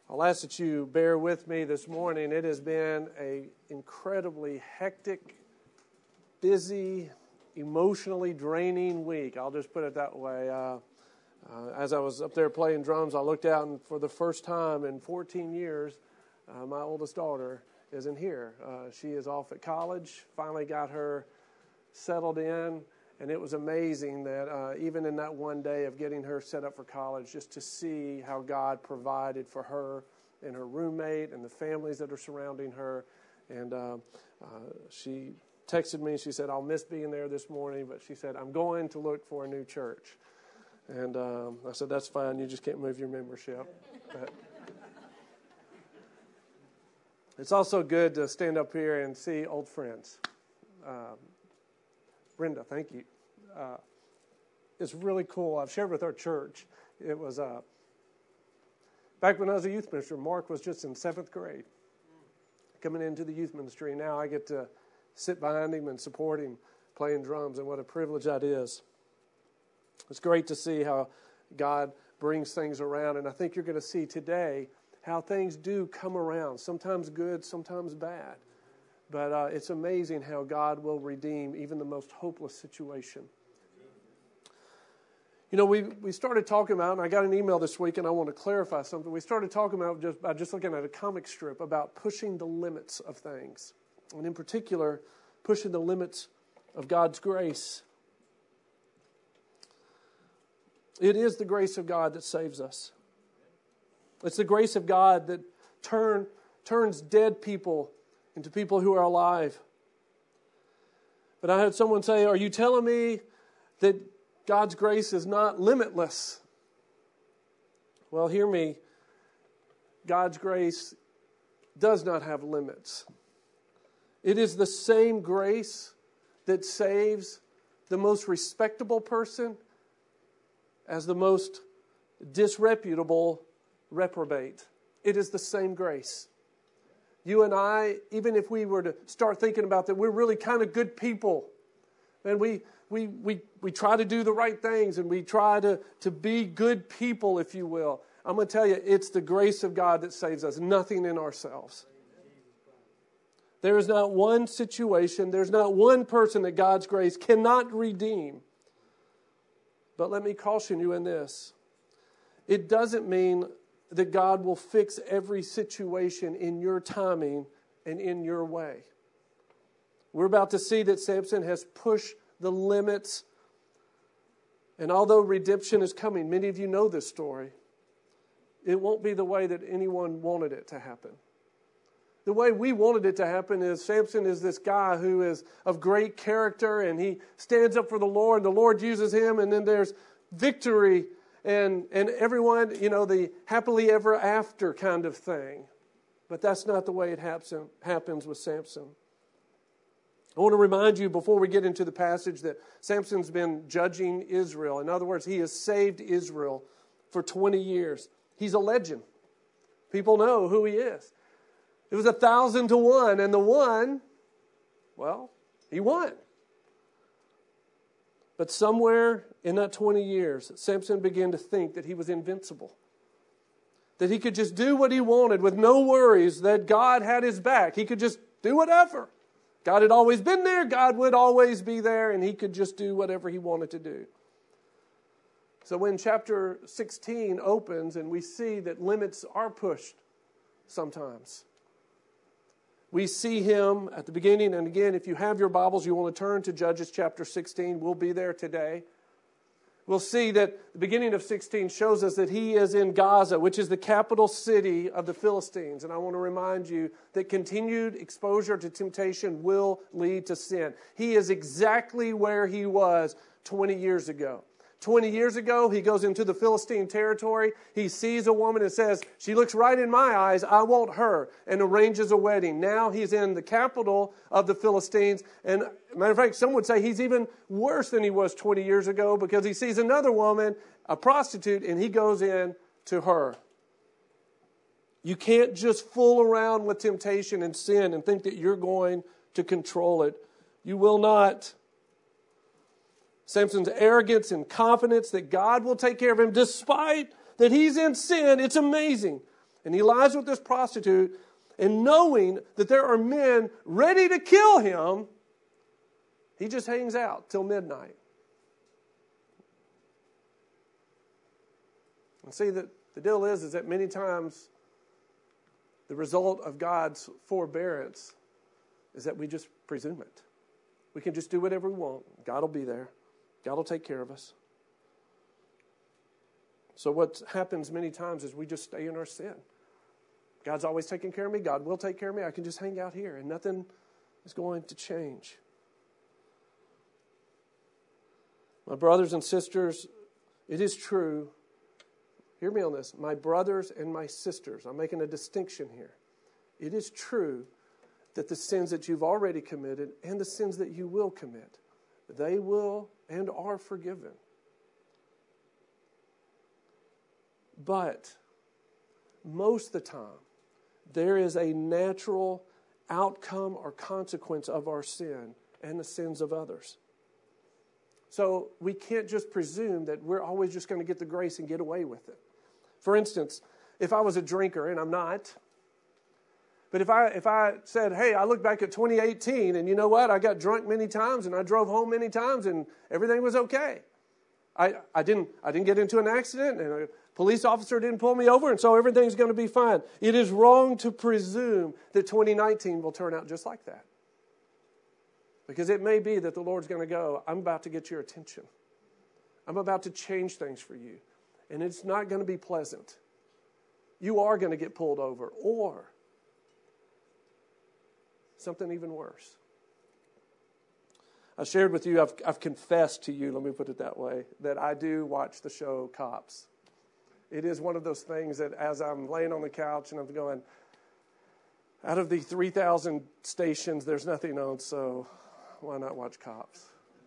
I'll ask that you bear with me this morning. It has been an incredibly hectic, busy, emotionally draining week. I'll just put it that way. As I was up there playing drums, I looked out, and for the first time in 14 years, my oldest daughter isn't here. She is off at college, finally got her settled in, and it was amazing that even in that one day of getting her set up for college, just to see how God provided for her and her roommate and the families that are surrounding her. And she texted me, she said, "I'll miss being there this morning," but she said, "I'm going to look for a new church." And I said, "That's fine, you just can't move your membership." But it's also good to stand up here and see old friends. Brenda, thank you. It's really cool. I've shared with our church. It was back when I was a youth minister, Mark was just in 7th grade, coming into the youth ministry. Now I get to sit behind him and support him playing drums, and what a privilege that is. It's great to see how God brings things around, and I think you're going to see today how things do come around, sometimes good, sometimes bad. But it's amazing how God will redeem even the most hopeless situation. You know, we started talking about, and I got an email this week, and I want to clarify something. We started talking about just looking at a comic strip about pushing the limits of things, and in particular, pushing the limits of God's grace. It is the grace of God that saves us. It's the grace of God that turns dead people into people who are alive. But I had someone say, "Are you telling me that God's grace is not limitless?" Well, hear me. God's grace does not have limits. It is the same grace that saves the most respectable person as the most disreputable reprobate. It is the same grace. You and I, even if we were to start thinking about that, we're really kind of good people. And we try to do the right things, and we try to be good people, if you will. I'm going to tell you, it's the grace of God that saves us, nothing in ourselves. There is not one situation, there's not one person that God's grace cannot redeem. But let me caution you in this. It doesn't mean that God will fix every situation in your timing and in your way. We're about to see that Samson has pushed the limits. And although redemption is coming, many of you know this story, it won't be the way that anyone wanted it to happen. The way we wanted it to happen is Samson is this guy who is of great character, and he stands up for the Lord, and the Lord uses him, and then there's victory and everyone, you know, the happily ever after kind of thing. But that's not the way it happens with Samson. I want to remind you before we get into the passage that Samson's been judging Israel. In other words, he has saved Israel for 20 years. He's a legend. People know who he is. It was 1,000 to 1, and the one, well, he won. But somewhere in that 20 years, Samson began to think that he was invincible. That he could just do what he wanted with no worries, that God had his back. He could just do whatever. God had always been there, God would always be there, and he could just do whatever he wanted to do. So when chapter 16 opens and we see that limits are pushed sometimes, we see him at the beginning, and again, if you have your Bibles, you want to turn to Judges chapter 16. We'll be there today. We'll see that the beginning of 16 shows us that he is in Gaza, which is the capital city of the Philistines. And I want to remind you that continued exposure to temptation will lead to sin. He is exactly where he was 20 years ago. 20 years ago, he goes into the Philistine territory. He sees a woman and says, "She looks right in my eyes. I want her," and arranges a wedding. Now he's in the capital of the Philistines. And matter of fact, some would say he's even worse than he was 20 years ago because he sees another woman, a prostitute, and he goes in to her. You can't just fool around with temptation and sin and think that you're going to control it. You will not. Samson's arrogance and confidence that God will take care of him despite that he's in sin, it's amazing. And he lies with this prostitute, and knowing that there are men ready to kill him, he just hangs out till midnight. And see, the deal is that many times the result of God's forbearance is that we just presume it. We can just do whatever we want. God will be there. God will take care of us. So what happens many times is we just stay in our sin. God's always taking care of me. God will take care of me. I can just hang out here and nothing is going to change. My brothers and sisters, it is true. Hear me on this. My brothers and my sisters, I'm making a distinction here. It is true that the sins that you've already committed and the sins that you will commit, they will and are forgiven. But most of the time, there is a natural outcome or consequence of our sin and the sins of others. So we can't just presume that we're always just going to get the grace and get away with it. For instance, if I was a drinker, and I'm not, but if I said, hey, I look back at 2018, and you know what? I got drunk many times, and I drove home many times, and everything was okay. I didn't get into an accident, and a police officer didn't pull me over, and so everything's going to be fine. It is wrong to presume that 2019 will turn out just like that. Because it may be that the Lord's going to go, I'm about to get your attention. I'm about to change things for you. And it's not going to be pleasant. You are going to get pulled over. Or something even worse. I shared with you, I've confessed to you, let me put it that way, that I do watch the show Cops. It is one of those things that as I'm laying on the couch and I'm going, out of the 3,000 stations, there's nothing on, so why not watch Cops?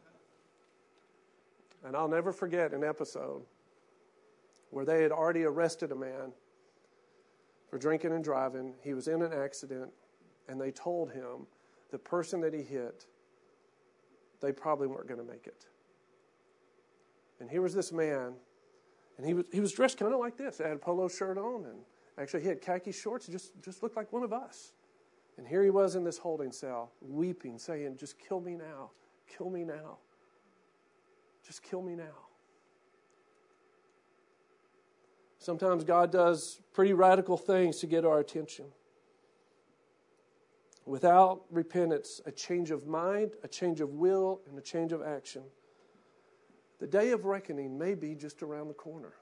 And I'll never forget an episode where they had already arrested a man for drinking and driving. He was in an accident, and they told him the person that he hit, they probably weren't going to make it. And here was this man, and he was dressed kind of like this. He had a polo shirt on, and actually he had khaki shorts. He just looked like one of us. And here he was in this holding cell, weeping, saying, just kill me now. Kill me now. Just kill me now. Sometimes God does pretty radical things to get our attention. Without repentance, a change of mind, a change of will, and a change of action, the day of reckoning may be just around the corner.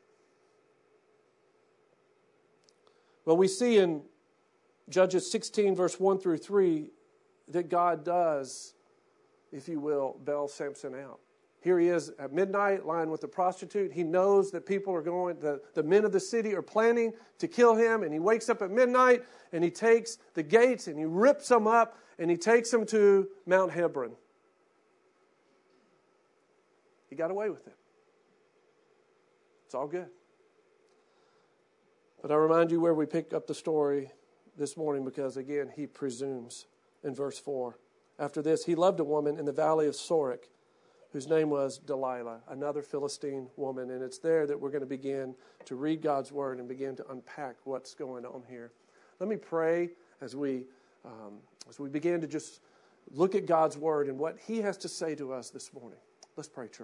Well, we see in Judges 16, verse 1 through 3, that God does, if you will, bail Samson out. Here he is at midnight, lying with the prostitute. He knows that people are going, the men of the city are planning to kill him. And he wakes up at midnight, and he takes the gates, and he rips them up, and he takes them to Mount Hebron. He got away with it. It's all good. But I remind you where we pick up the story this morning, because, again, he presumes in verse 4. After this, he loved a woman in the valley of Sorek, whose name was Delilah, another Philistine woman. And it's there that we're going to begin to read God's word and begin to unpack what's going on here. Let me pray as we begin to just look at God's word and what he has to say to us this morning. Let's pray, church.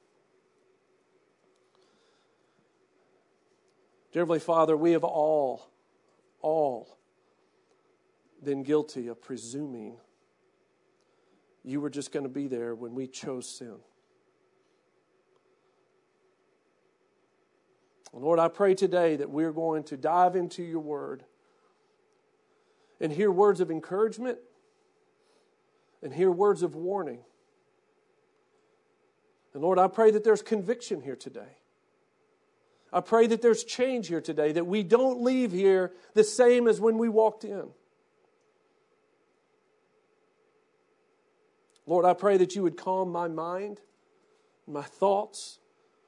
Dear Heavenly Father, we have all been guilty of presuming you were just going to be there when we chose sin. Lord, I pray today that we're going to dive into your word and hear words of encouragement and hear words of warning. And Lord, I pray that there's conviction here today. I pray that there's change here today, that we don't leave here the same as when we walked in. Lord, I pray that you would calm my mind, my thoughts.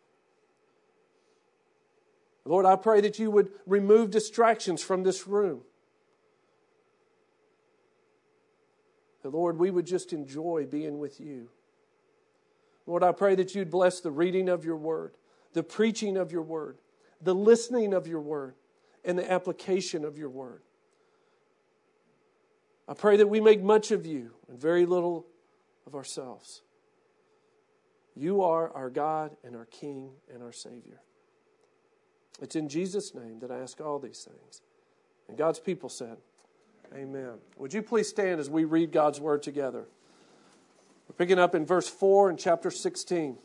Lord, I pray that you would remove distractions from this room. And Lord, we would just enjoy being with you. Lord, I pray that you'd bless the reading of your word, the preaching of your word, the listening of your word. and the application of your word. I pray that we make much of you and very little of ourselves. You are our God and our King and our Savior. It's in Jesus' name that I ask all these things. And God's people said, amen. Would you please stand as we read God's word together? We're picking up in verse 4 in chapter 16.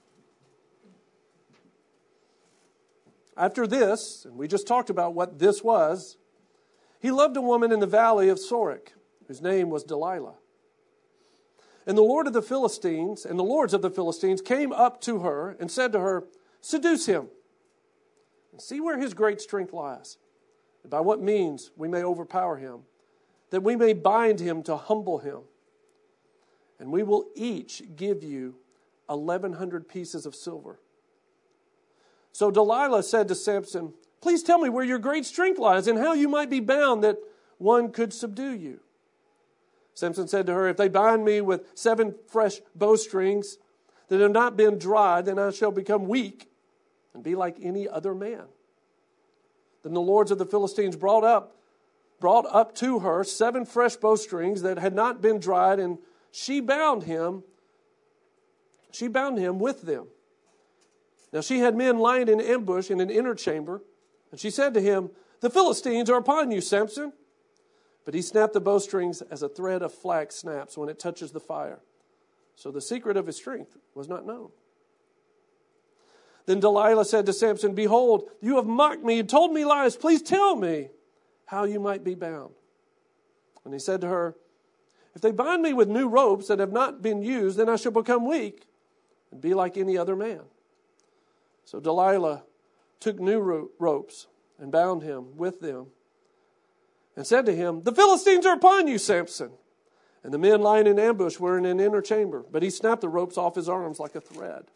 After this, and we just talked about what this was, he loved a woman in the valley of Sorek, whose name was Delilah. And the lords of the Philistines came up to her and said to her, seduce him, and see where his great strength lies, and by what means we may overpower him, that we may bind him to humble him. And we will each give you 1,100 pieces of silver. So Delilah said to Samson, please tell me where your great strength lies and how you might be bound that one could subdue you. Samson said to her, if they bind me with 7 fresh bowstrings that have not been dried, then I shall become weak and be like any other man. Then the lords of the Philistines brought up to her 7 fresh bowstrings that had not been dried, and she bound him with them. Now she had men lying in ambush in an inner chamber, and she said to him, the Philistines are upon you, Samson. But he snapped the bowstrings as a thread of flax snaps when it touches the fire. So the secret of his strength was not known. Then Delilah said to Samson, behold, you have mocked me and told me lies. Please tell me how you might be bound. And he said to her, if they bind me with new ropes that have not been used, then I shall become weak and be like any other man. So Delilah took new ropes and bound him with them and said to him, the Philistines are upon you, Samson. And the men lying in ambush were in an inner chamber, but he snapped the ropes off his arms like a thread.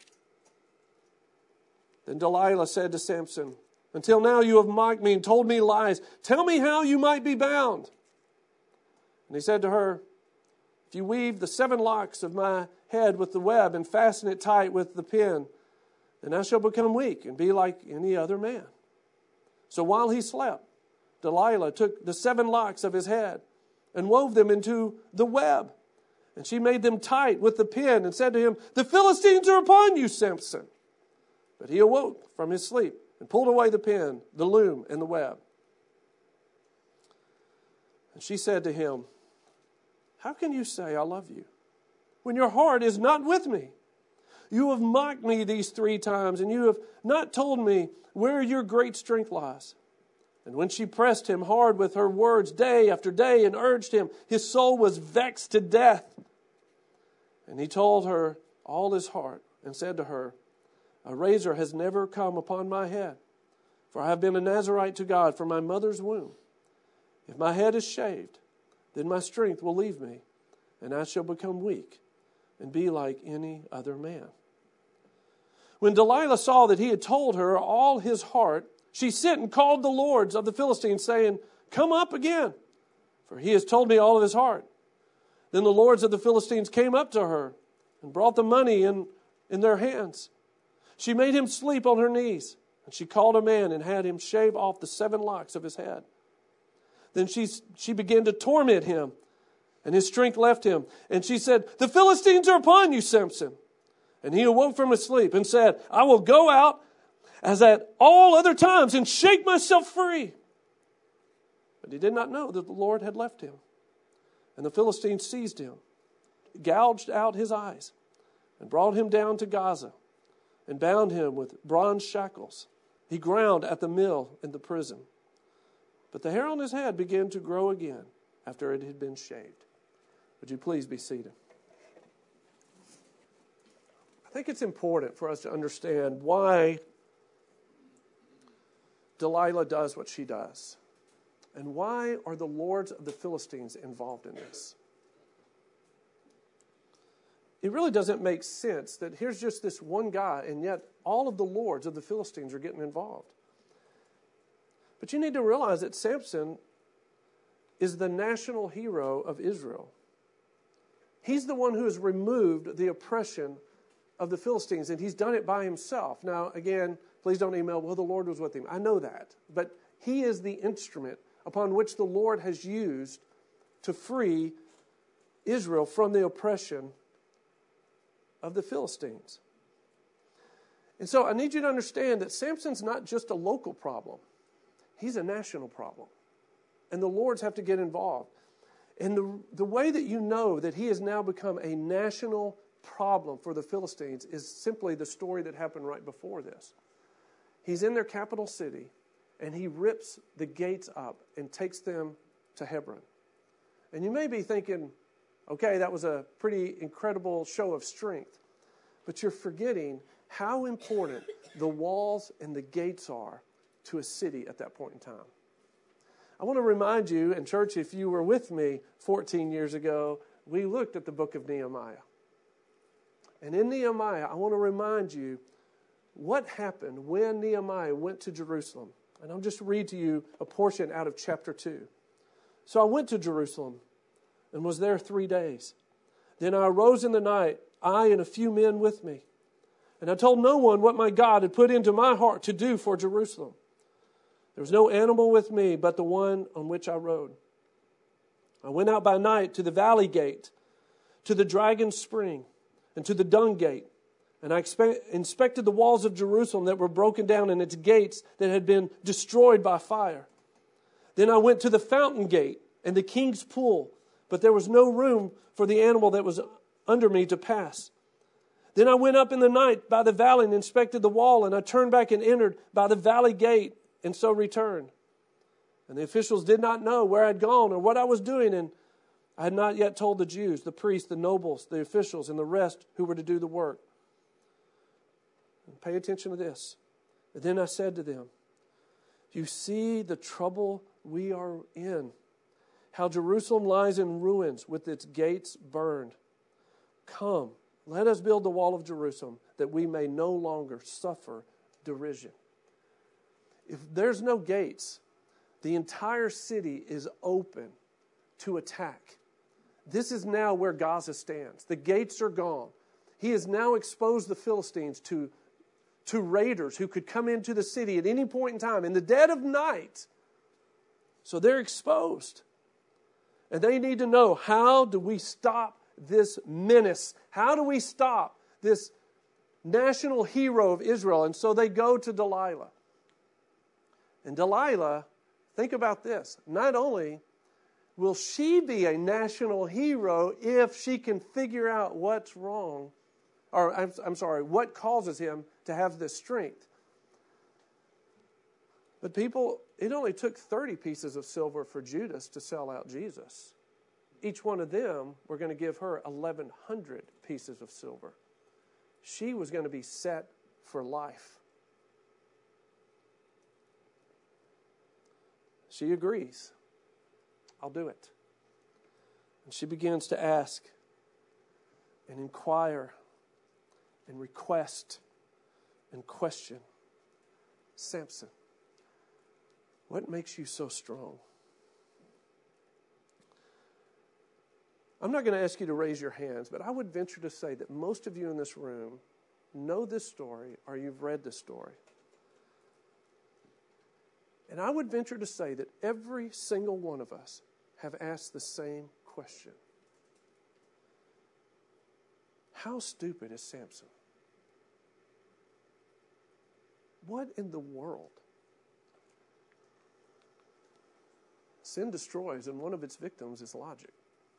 Then Delilah said to Samson, until now you have mocked me and told me lies. Tell me how you might be bound. And he said to her, if you weave the 7 locks of my head with the web and fasten it tight with the pin, then I shall become weak and be like any other man. So while he slept, Delilah took the 7 locks of his head and wove them into the web. And she made them tight with the pin and said to him, the Philistines are upon you, Samson. But he awoke from his sleep and pulled away the pin, the loom, and the web. And she said to him, how can you say I love you when your heart is not with me? You have mocked me these 3 times, and you have not told me where your great strength lies. And when she pressed him hard with her words day after day and urged him, his soul was vexed to death. And he told her all his heart and said to her, a razor has never come upon my head, for I have been a Nazirite to God from my mother's womb. If my head is shaved, then my strength will leave me, and I shall become weak and be like any other man. When Delilah saw that he had told her all his heart, she sent and called the lords of the Philistines, saying, come up again, for he has told me all of his heart. Then the lords of the Philistines came up to her and brought the money in their hands. She made him sleep on her knees, and she called a man and had him shave off the 7 locks of his head. Then she began to torment him, and his strength left him. And she said, the Philistines are upon you, Samson. And he awoke from his sleep and said, I will go out as at all other times and shake myself free. But he did not know that the Lord had left him. And the Philistines seized him, gouged out his eyes, and brought him down to Gaza, and bound him with bronze shackles. He ground at the mill in the prison. But the hair on his head began to grow again after it had been shaved. Would you please be seated? I think it's important for us to understand why Delilah does what she does. And why are the lords of the Philistines involved in this? It really doesn't make sense that here's just this one guy, and yet all of the lords of the Philistines are getting involved. But you need to realize that Samson is the national hero of Israel. He's the one who has removed the oppression of the Philistines, and he's done it by himself. Now, again, please don't email, well, the Lord was with him. I know that. But he is the instrument upon which the Lord has used to free Israel from the oppression of the Philistines. And so I need you to understand that Samson's not just a local problem. He's a national problem. And the Lords have to get involved. And the way that you know that he has now become a national problem for the Philistines is simply the story that happened right before this. He's in their capital city, and he rips the gates up and takes them to Hebron. And you may be thinking, okay, that was a pretty incredible show of strength. But you're forgetting how important the walls and the gates are to a city at that point in time. I want to remind you, and church, if you were with me 14 years ago, we looked at the book of Nehemiah. And in Nehemiah, I want to remind you what happened when Nehemiah went to Jerusalem. And I'll just read to you a portion out of chapter 2. So I went to Jerusalem and was there 3 days. Then I arose in the night, I and a few men with me. And I told no one what my God had put into my heart to do for Jerusalem. There was no animal with me but the one on which I rode. I went out by night to the valley gate, to the dragon's spring, and to the dung gate. And I inspected the walls of Jerusalem that were broken down and its gates that had been destroyed by fire. Then I went to the fountain gate and the king's pool, but there was no room for the animal that was under me to pass. Then I went up in the night by the valley and inspected the wall, and I turned back and entered by the valley gate, and so returned. And the officials did not know where I had gone or what I was doing, and I had not yet told the Jews, the priests, the nobles, the officials, and the rest who were to do the work. And pay attention to this. And then I said to them, you see the trouble we are in, how Jerusalem lies in ruins with its gates burned. Come, let us build the wall of Jerusalem that we may no longer suffer derision. If there's no gates, the entire city is open to attack. This is now where Gaza stands. The gates are gone. He has now exposed the Philistines to raiders who could come into the city at any point in time, in the dead of night. So they're exposed. And they need to know, how do we stop this menace? How do we stop this national hero of Israel? And so they go to Delilah. And Delilah, think about this. Not only will she be a national hero if she can figure out what's wrong, or what causes him to have this strength. But people, it only took 30 pieces of silver for Judas to sell out Jesus. Each one of them were going to give her 1,100 pieces of silver. She was going to be set for life. She agrees. I'll do it. And she begins to ask and inquire and request and question. Samson, what makes you so strong? I'm not going to ask you to raise your hands, but I would venture to say that most of you in this room know this story or you've read this story. And I would venture to say that every single one of us have asked the same question. How stupid is Samson? What in the world? Sin destroys, and one of its victims is logic.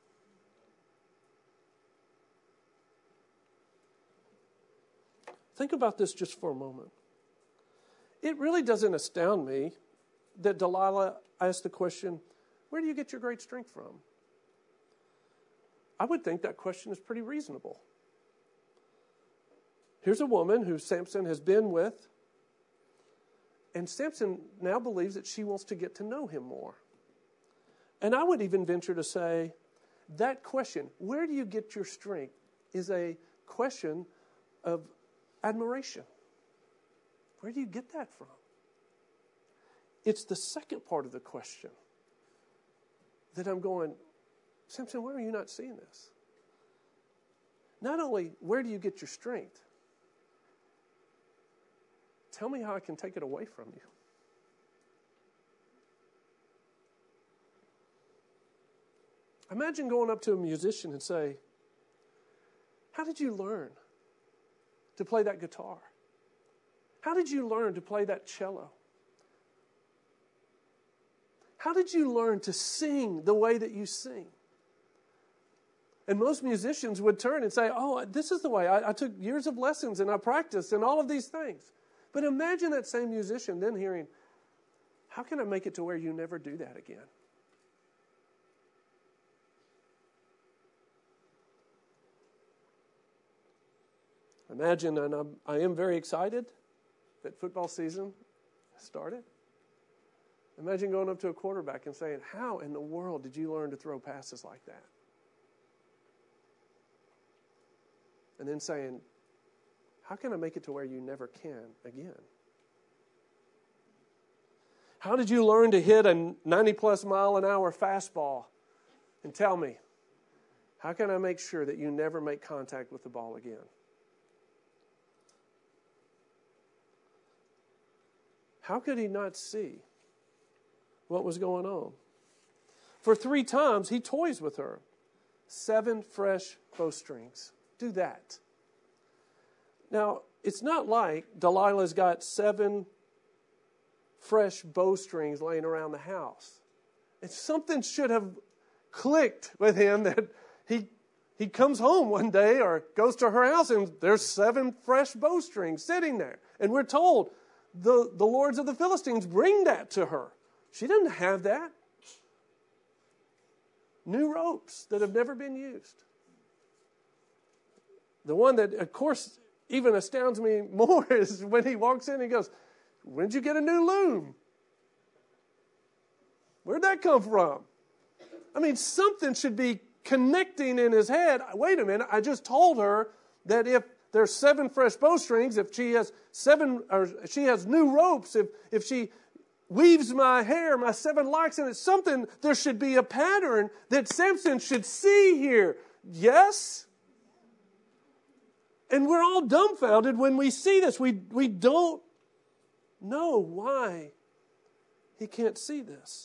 Think about this just for a moment. It really doesn't astound me that Delilah asked the question, where do you get your great strength from? I would think that question is pretty reasonable. Here's a woman who Samson has been with, and Samson now believes that she wants to get to know him more. And I would even venture to say that question, where do you get your strength, is a question of admiration. Where do you get that from? It's the second part of the question that I'm going, Samson, why are you not seeing this? Not only where do you get your strength, tell me how I can take it away from you. Imagine going up to a musician and say, how did you learn to play that guitar? How did you learn to play that cello? How did you learn to sing the way that you sing? And most musicians would turn and say, oh, this is the way. I took years of lessons and I practiced and all of these things. But imagine that same musician then hearing, how can I make it to where you never do that again? Imagine, and I am very excited that football season started. Imagine going up to a quarterback and saying, how in the world did you learn to throw passes like that? And then saying, how can I make it to where you never can again? How did you learn to hit a 90-plus mile an hour fastball? And tell me, how can I make sure that you never make contact with the ball again? How could he not see what was going on? For 3 times, he toys with her. 7 fresh bowstrings. Do that. Now, it's not like Delilah's got 7 fresh bowstrings laying around the house. And something should have clicked with him that he comes home one day or goes to her house and there's 7 fresh bowstrings sitting there. And we're told the lords of the Philistines bring that to her. She doesn't have that. New ropes that have never been used. The one that, of course, even astounds me more is when he walks in and he goes, when did you get a new loom? Where'd that come from? I mean, something should be connecting in his head. Wait a minute, I just told her that if there's 7 fresh bowstrings, if she has 7, or she has new ropes, if she weaves my hair, my 7 locks, and it's something, there should be a pattern that Samson should see here. Yes? And we're all dumbfounded when we see this. We don't know why he can't see this.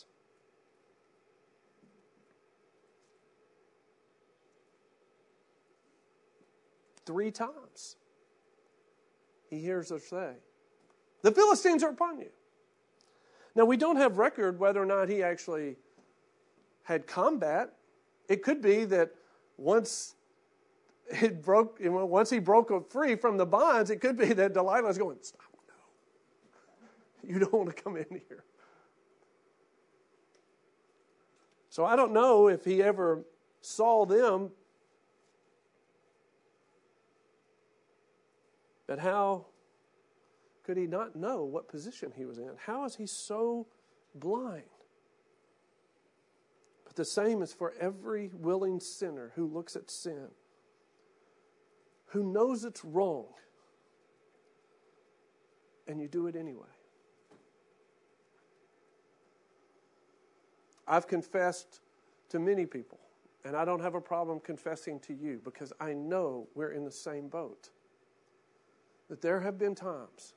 Three times he hears her say, the Philistines are upon you. Now, we don't have record whether or not he actually had combat. It could be that once he broke free from the bonds, it could be that Delilah's going, stop, no. You don't want to come in here. So I don't know if he ever saw them, but how could he not know what position he was in? How is he so blind? But the same is for every willing sinner who looks at sin, who knows it's wrong, and you do it anyway. I've confessed to many people, and I don't have a problem confessing to you because I know we're in the same boat. That there have been times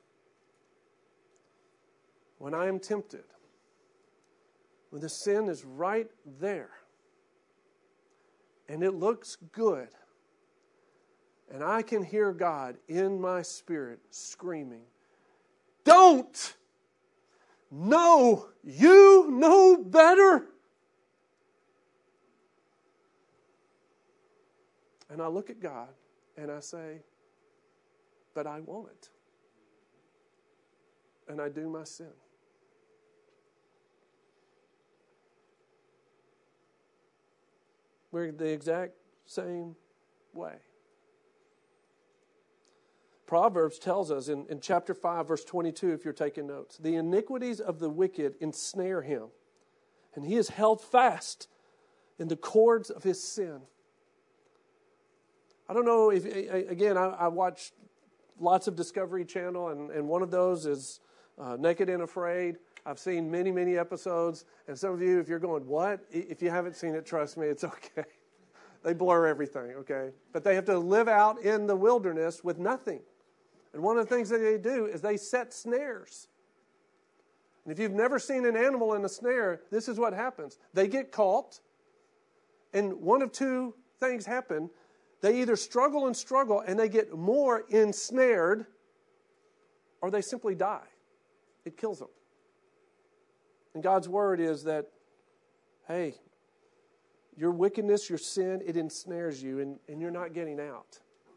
when I am tempted, when the sin is right there, and it looks good, and I can hear God in my spirit screaming, don't! No, you know better. And I look at God and I say, but I won't. And I do my sin. We're the exact same way. Proverbs tells us in chapter 5, verse 22, if you're taking notes, the iniquities of the wicked ensnare him, and he is held fast in the cords of his sin. I don't know if, again, I watch lots of Discovery Channel, and one of those is Naked and Afraid. I've seen many, many episodes, and some of you, if you're going, what? If you haven't seen it, trust me, it's okay. They blur everything, okay? But they have to live out in the wilderness with nothing. And one of the things that they do is they set snares. And if you've never seen an animal in a snare, this is what happens. They get caught, And one of two things happen. They either struggle and they get more ensnared, or they simply die. It kills them. And God's word is that, hey, your wickedness, your sin, it ensnares you, and you're not getting out.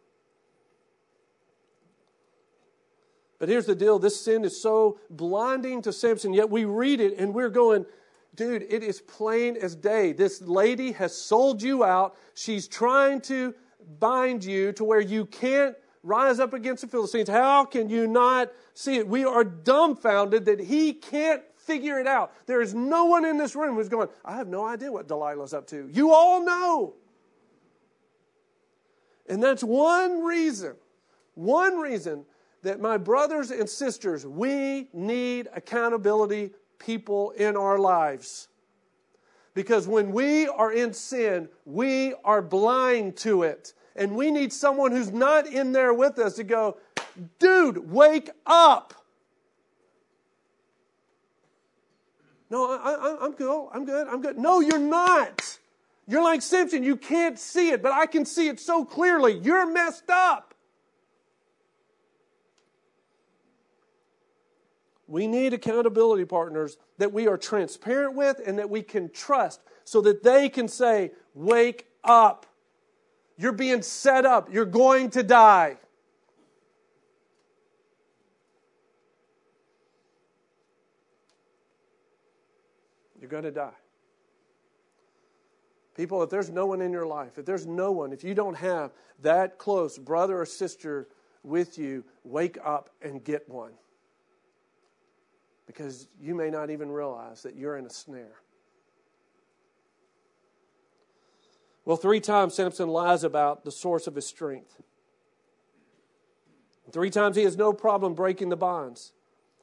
But here's the deal. This sin is so blinding to Samson, yet we read it and we're going, dude, it is plain as day. This lady has sold you out. She's trying to bind you to where you can't rise up against the Philistines. How can you not see it? We are dumbfounded that he can't figure it out. There is no one in this room who's going, I have no idea what Delilah's up to. You all know. And that's one reason that my brothers and sisters, we need accountability people in our lives. Because when we are in sin, we are blind to it. And we need someone who's not in there with us to go, dude, wake up. No, I'm cool. I'm good. No, you're not. You're like Samson. You can't see it, but I can see it so clearly. You're messed up. We need accountability partners that we are transparent with and that we can trust so that they can say, wake up. You're being set up. You're going to die. You're going to die. People, if there's no one in your life, if you don't have that close brother or sister with you, wake up and get one. Because you may not even realize that you're in a snare. Well, 3 times Samson lies about the source of his strength. 3 times he has no problem breaking the bonds.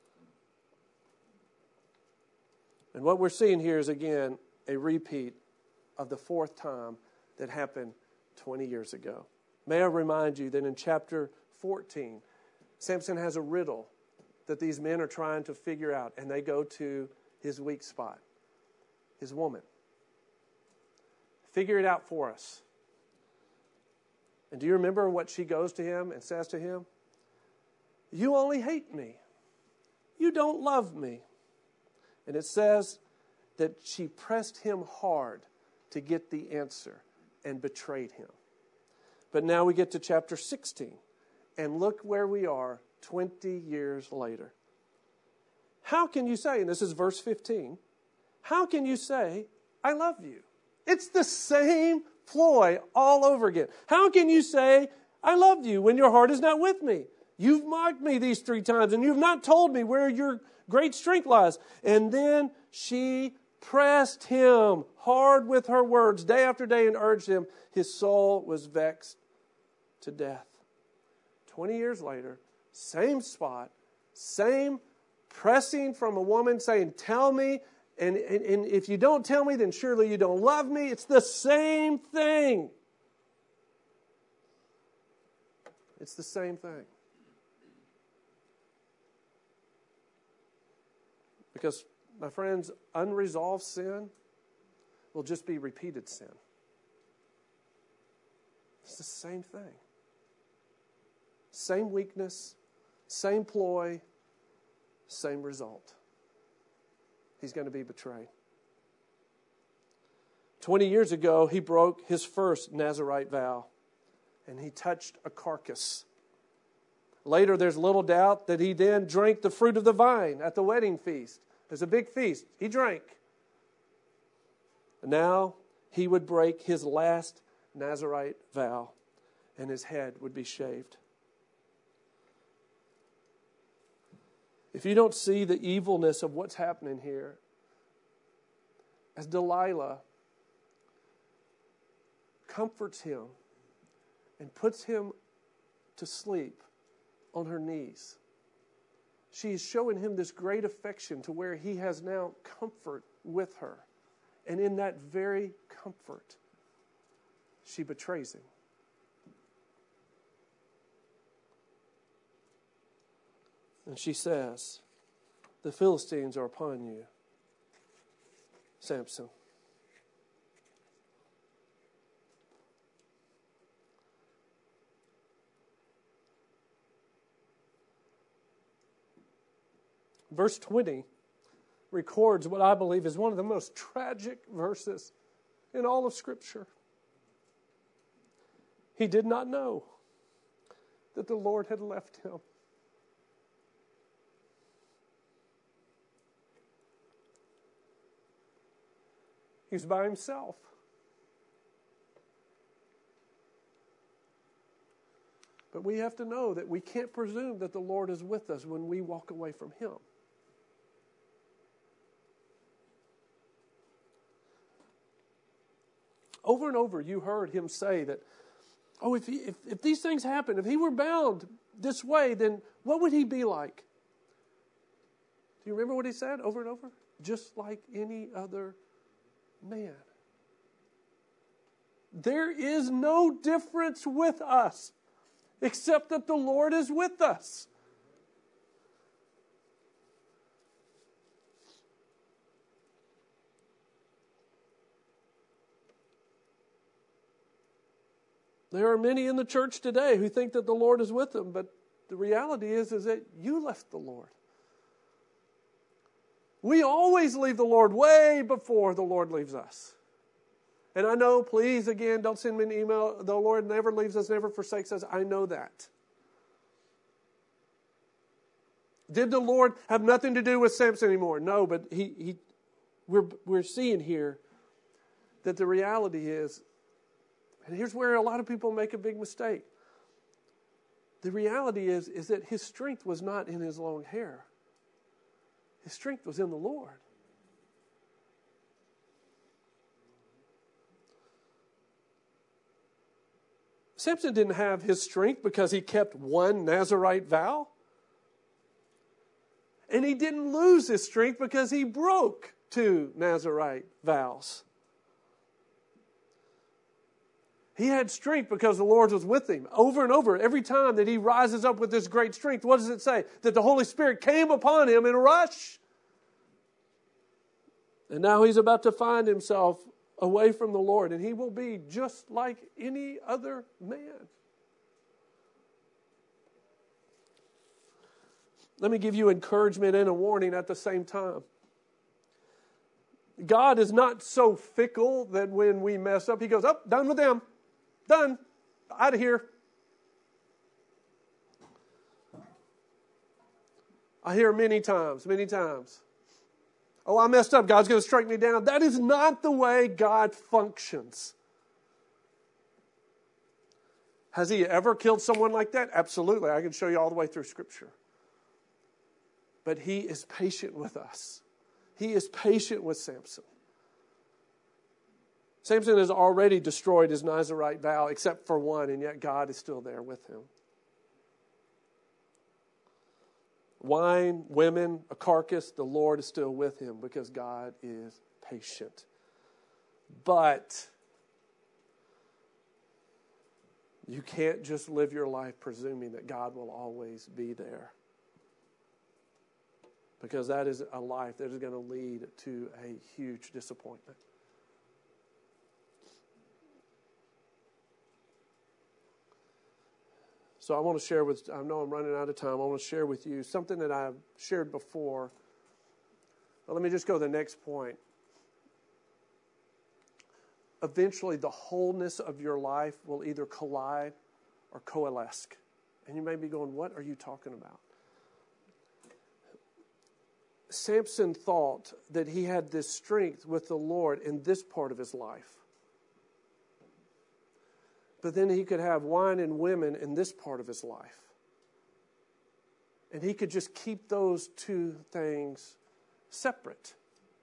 And what we're seeing here is, again, a repeat of the 4th time that happened 20 years ago. May I remind you that in chapter 14, Samson has a riddle that these men are trying to figure out, and they go to his weak spot, his woman. Figure it out for us. And do you remember what she goes to him and says to him? You only hate me. You don't love me. And it says that she pressed him hard to get the answer and betrayed him. But now we get to chapter 16, and look where we are 20 years later. How can you say, and this is verse 15, how can you say, I love you? It's the same ploy all over again. How can you say, I love you when your heart is not with me? You've mocked me these 3 times, and you've not told me where your great strength lies. And then she pressed him hard with her words day after day and urged him. His soul was vexed to death. 20 years later, same spot, same pressing from a woman saying, tell me, and if you don't tell me, then surely you don't love me. It's the same thing. It's the same thing. Because, my friends, unresolved sin will just be repeated sin. It's the same thing. Same weakness, same ploy, same result. He's going to be betrayed. 20 years ago, he broke his first Nazirite vow, and he touched a carcass. Later, there's little doubt that he then drank the fruit of the vine at the wedding feast. There's a big feast. He drank. And now, he would break his last Nazirite vow, and his head would be shaved. If you don't see the evilness of what's happening here, as Delilah comforts him and puts him to sleep on her knees, she is showing him this great affection to where he has now comfort with her. And in that very comfort, she betrays him. And she says, the Philistines are upon you, Samson. Verse 20 records what I believe is one of the most tragic verses in all of Scripture. He did not know that the Lord had left him. He was by himself. But we have to know that we can't presume that the Lord is with us when we walk away from Him. Over and over, you heard him say that, oh, if these things happen, if he were bound this way, then what would he be like? Do you remember what he said over and over? Just like any other man. There is no difference with us except that the Lord is with us. There are many in the church today who think that the Lord is with them, but the reality is that you left the Lord. We always leave the Lord way before the Lord leaves us. And I know, please, again, don't send me an email. The Lord never leaves us, never forsakes us. I know that. Did the Lord have nothing to do with Samson anymore? No, but we're seeing here that the reality is, and here's where a lot of people make a big mistake. The reality is that his strength was not in his long hair. His strength was in the Lord. Samson didn't have his strength because he kept one Nazirite vow. And he didn't lose his strength because he broke 2 Nazirite vows. He had strength because the Lord was with him. Over and over, every time that he rises up with this great strength, what does it say? That the Holy Spirit came upon him in a rush. And now he's about to find himself away from the Lord, and he will be just like any other man. Let me give you encouragement and a warning at the same time. God is not so fickle that when we mess up, He goes, oh, done with them. Done. Out of here. I hear many times. Oh, I messed up. God's going to strike me down. That is not the way God functions. Has He ever killed someone like that? Absolutely. I can show you all the way through Scripture. But He is patient with us. He is patient with Samson. Samson has already destroyed his Nazirite vow except for one, and yet God is still there with him. Wine, women, a carcass, the Lord is still with him because God is patient. But you can't just live your life presuming that God will always be there. Because that is a life that is going to lead to a huge disappointment. So I want to share with, I know I'm running out of time, I want to share with you something that I've shared before. But let me just go to the next point. Eventually, the wholeness of your life will either collide or coalesce. And you may be going, what are you talking about? Samson thought that he had this strength with the Lord in this part of his life. But then he could have wine and women in this part of his life. And he could just keep those two things separate.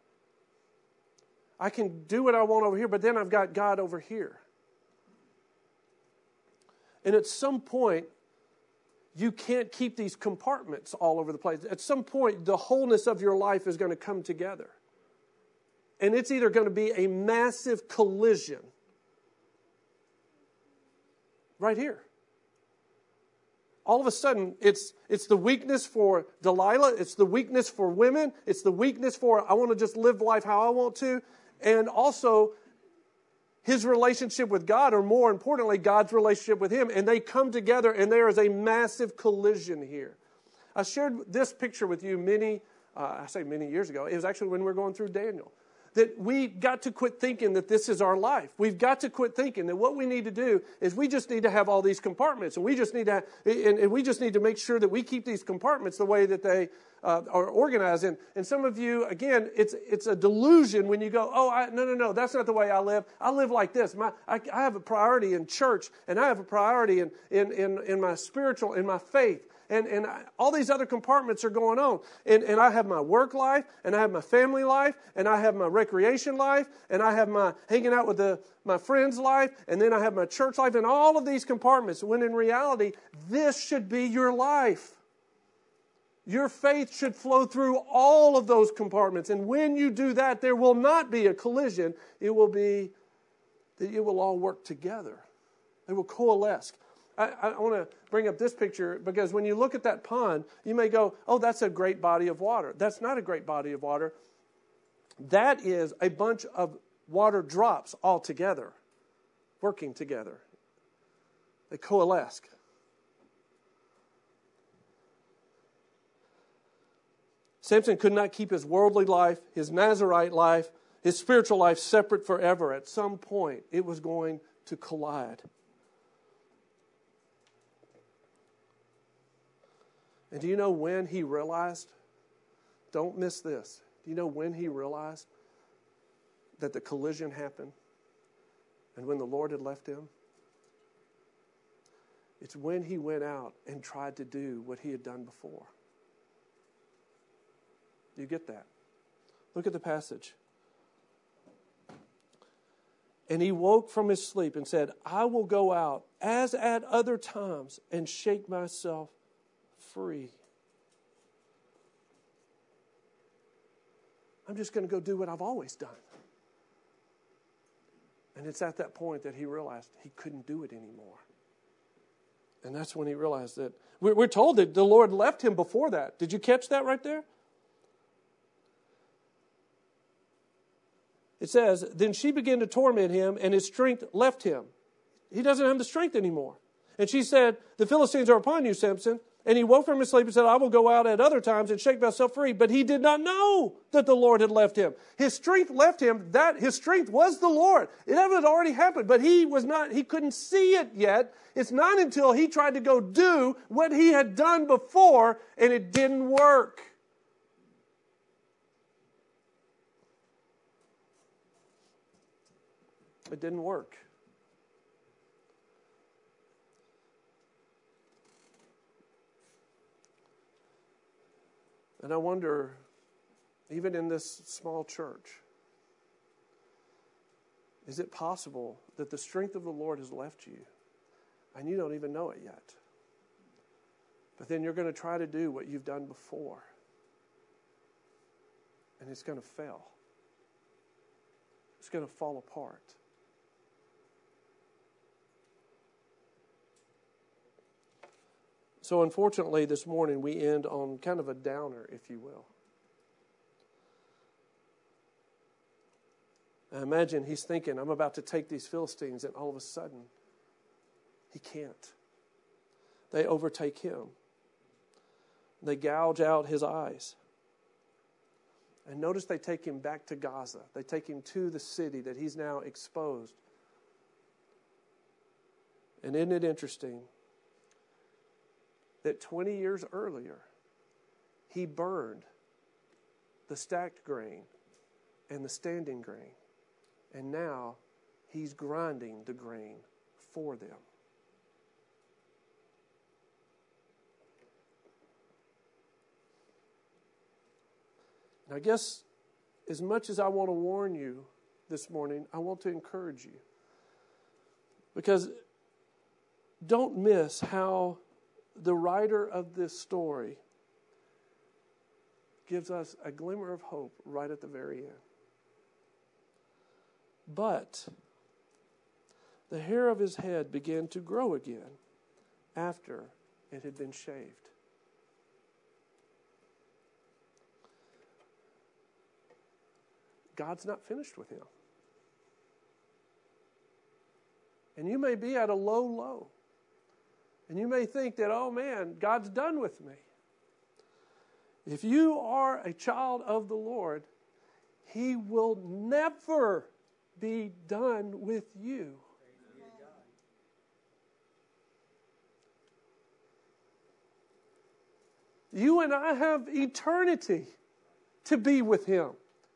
I can do what I want over here, but then I've got God over here. And at some point, you can't keep these compartments all over the place. At some point, the wholeness of your life is going to come together. And it's either going to be a massive collision right here. All of a sudden, it's the weakness for Delilah. It's the weakness for women. It's the weakness for, I want to just live life how I want to. And also, his relationship with God, or more importantly, God's relationship with him. And they come together, and there is a massive collision here. I shared this picture with you many I say many years ago. It was actually when we were going through Daniel. That we got to quit thinking that this is our life. We've got to quit thinking that what we need to do is we just need to have all these compartments, and we just need to make sure that we keep these compartments the way that they are organized. And some of you, again, it's a delusion when you go, no, that's not the way I live. I live like this. I have a priority in church, and I have a priority in my spiritual, in my faith. And all these other compartments are going on. And I have my work life, and I have my family life, and I have my recreation life, and I have my hanging out with my friends' life, and then I have my church life, and all of these compartments, when in reality, this should be your life. Your faith should flow through all of those compartments. And when you do that, there will not be a collision. It will be that it will all work together. They will coalesce. I want to bring up this picture because when you look at that pond, you may go, oh, that's a great body of water. That's not a great body of water. That is a bunch of water drops all together, working together. They coalesce. Samson could not keep his worldly life, his Nazirite life, his spiritual life separate forever. At some point, it was going to collide. And do you know when he realized? Don't miss this. Do you know when he realized that the collision happened and when the Lord had left him? It's when he went out and tried to do what he had done before. Do you get that? Look at the passage. And he woke from his sleep and said, I will go out as at other times and shake myself free. I'm just going to go do what I've always done. And it's at that point that he realized he couldn't do it anymore. And that's when he realized that. We're told that the Lord left him before that. Did you catch that right there? It says, then she began to torment him, and his strength left him. He doesn't have the strength anymore. And she said, the Philistines are upon you, Samson. And he woke from his sleep and said, I will go out at other times and shake myself free. But he did not know that the Lord had left him. His strength left him. His strength was the Lord. It had already happened, but he couldn't see it yet. It's not until he tried to go do what he had done before, and it didn't work. It didn't work. And I wonder, even in this small church, is it possible that the strength of the Lord has left you and you don't even know it yet? But then you're going to try to do what you've done before, and it's going to fail. It's going to fall apart. So unfortunately, this morning we end on kind of a downer, if you will. I imagine he's thinking, I'm about to take these Philistines, and all of a sudden, he can't. They overtake him. They gouge out his eyes. And notice they take him back to Gaza. They take him to the city that he's now exposed. And isn't it interesting that 20 years earlier, he burned the stacked grain and the standing grain. And now he's grinding the grain for them. And I guess as much as I want to warn you this morning, I want to encourage you. Because don't miss how the writer of this story gives us a glimmer of hope right at the very end. But the hair of his head began to grow again after it had been shaved. God's not finished with him. And you may be at a low. And you may think that, oh man, God's done with me. If you are a child of the Lord, He will never be done with you. You and I have eternity to be with Him.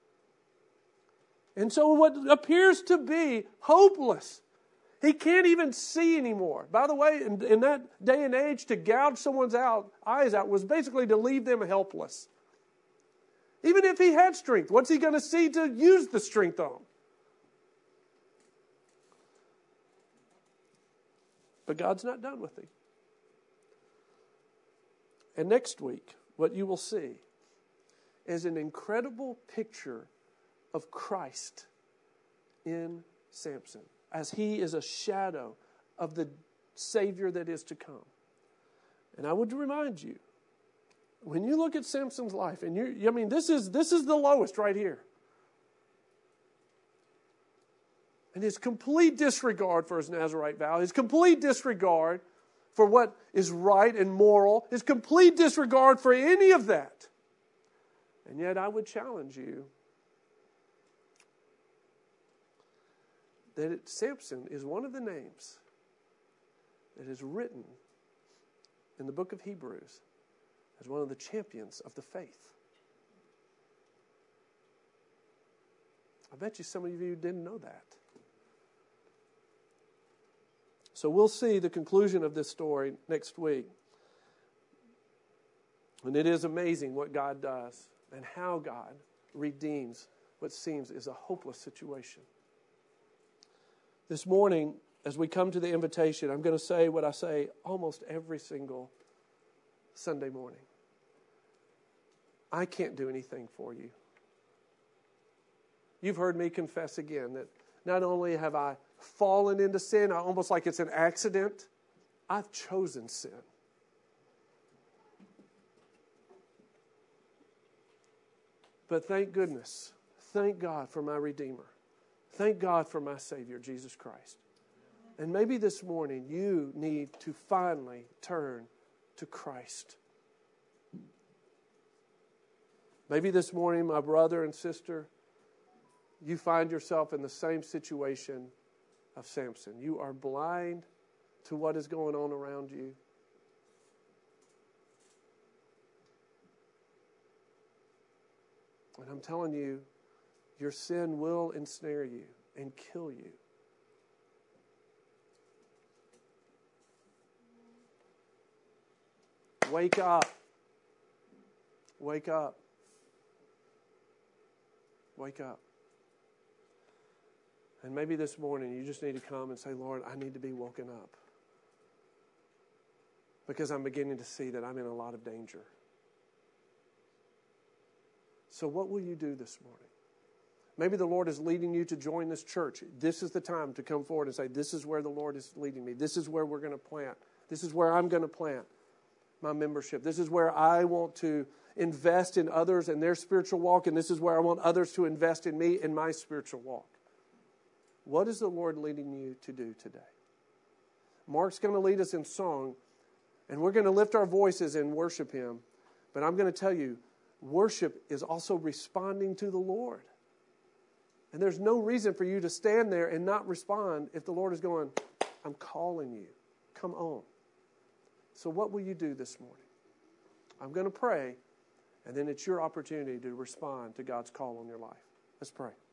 And so what appears to be hopeless, He can't even see anymore. By the way, in that day and age, to gouge someone's eyes out was basically to leave them helpless. Even if he had strength, what's he going to see to use the strength on? But God's not done with him. And next week, what you will see is an incredible picture of Christ in Samson, as he is a shadow of the Savior that is to come. And I would remind you, when you look at Samson's life, and this is the lowest right here. And his complete disregard for his Nazirite vow, his complete disregard for what is right and moral, his complete disregard for any of that. And yet I would challenge you that Samson is one of the names that is written in the book of Hebrews as one of the champions of the faith. I bet you some of you didn't know that. So we'll see the conclusion of this story next week. And it is amazing what God does and how God redeems what seems is a hopeless situation. This morning, as we come to the invitation, I'm going to say what I say almost every single Sunday morning. I can't do anything for you. You've heard me confess again that not only have I fallen into sin, almost like it's an accident, I've chosen sin. But thank goodness, thank God for my Redeemer. Thank God for my Savior, Jesus Christ. And maybe this morning you need to finally turn to Christ. Maybe this morning, my brother and sister, you find yourself in the same situation of Samson. You are blind to what is going on around you. And I'm telling you, your sin will ensnare you and kill you. Wake up. Wake up. Wake up. And maybe this morning you just need to come and say, Lord, I need to be woken up. Because I'm beginning to see that I'm in a lot of danger. So what will you do this morning? Maybe the Lord is leading you to join this church. This is the time to come forward and say, this is where the Lord is leading me. This is where we're going to plant. This is where I'm going to plant my membership. This is where I want to invest in others and their spiritual walk, and this is where I want others to invest in me in my spiritual walk. What is the Lord leading you to do today? Mark's going to lead us in song, and we're going to lift our voices and worship Him. But I'm going to tell you, worship is also responding to the Lord. And there's no reason for you to stand there and not respond if the Lord is going, I'm calling you. Come on. So what will you do this morning? I'm going to pray, and then it's your opportunity to respond to God's call on your life. Let's pray.